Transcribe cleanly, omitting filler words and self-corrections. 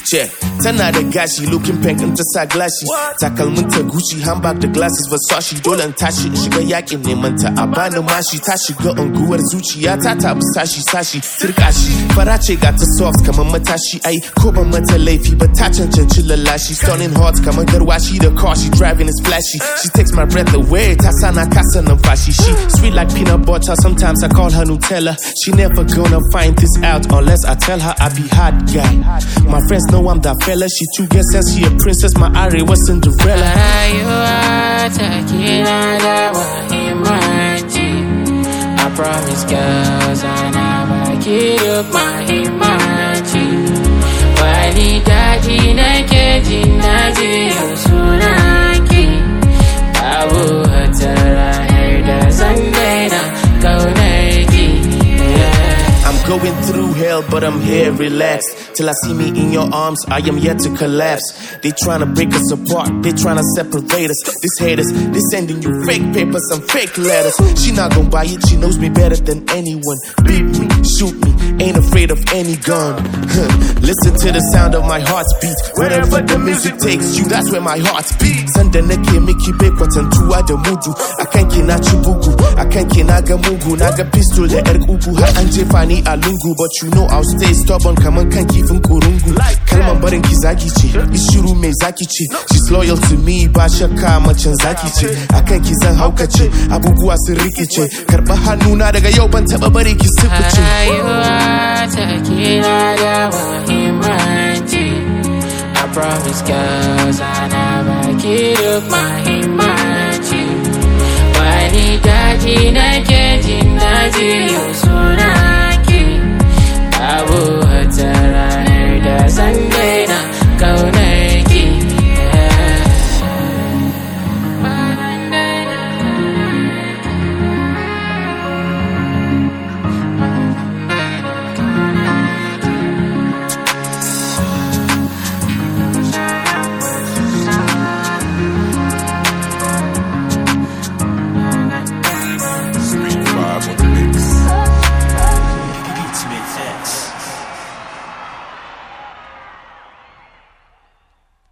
Check. Tana da gashi looking pink in ta sa glashi. Takalmin ta Gucci, handbag da glasses Versace. Dole in tashi in shiga yakin neman ta a bani mashi. Ta shiga unguwar zuciya ta tabi sashi. Tirka shi, fara ce ga ta soft kamar matashi. Ai, ko ban mata laifi ba ta cancanci lallashi. Stunning hot kamar garwashi, the car she driving is flashy. She takes my breath away, ta sana kasa numfashi. She sweet like peanut butter, sometimes I call her Nutella. She never gonna find this out unless I tell her I be hot guy. My friends know I'm that fella. She too gets says she a princess, my Ari was Cinderella. I promise girls I never give up my humanity. Wani daji nake jin naji yau sunanki. Babu wata ranar da zan daina ƙaunarki. I'm going through hell, but I'm here relaxed. Till I see me in your arms, I am yet to collapse. They tryna break us apart, they tryna separate us. These haters, they sending you fake papers and fake letters. She not gon' buy it, she knows me better than anyone. Beat me, shoot me, ain't afraid of any gun. Listen to the sound of my heart's beat. Wherever the music takes you, that's where my heart beats. Sanda nake miki bai kwatantuwa da mudu. Akan ki na ci bugu, akan ki na ga mugu. Na ga pistol da yar kugu har an jefa ni a lungu. But you know I'll stay stubborn kaman kan kifin kurungu. Kalmar barin ki zaki ce, ishiru mai zaki ce. She's loyal to me, ba shakka macen zaki ce. Akan ki zan haukace, abubuwa sun rikice. Karba hannuna daga yau ban taba bari ki sifice. I promise girls I never give up my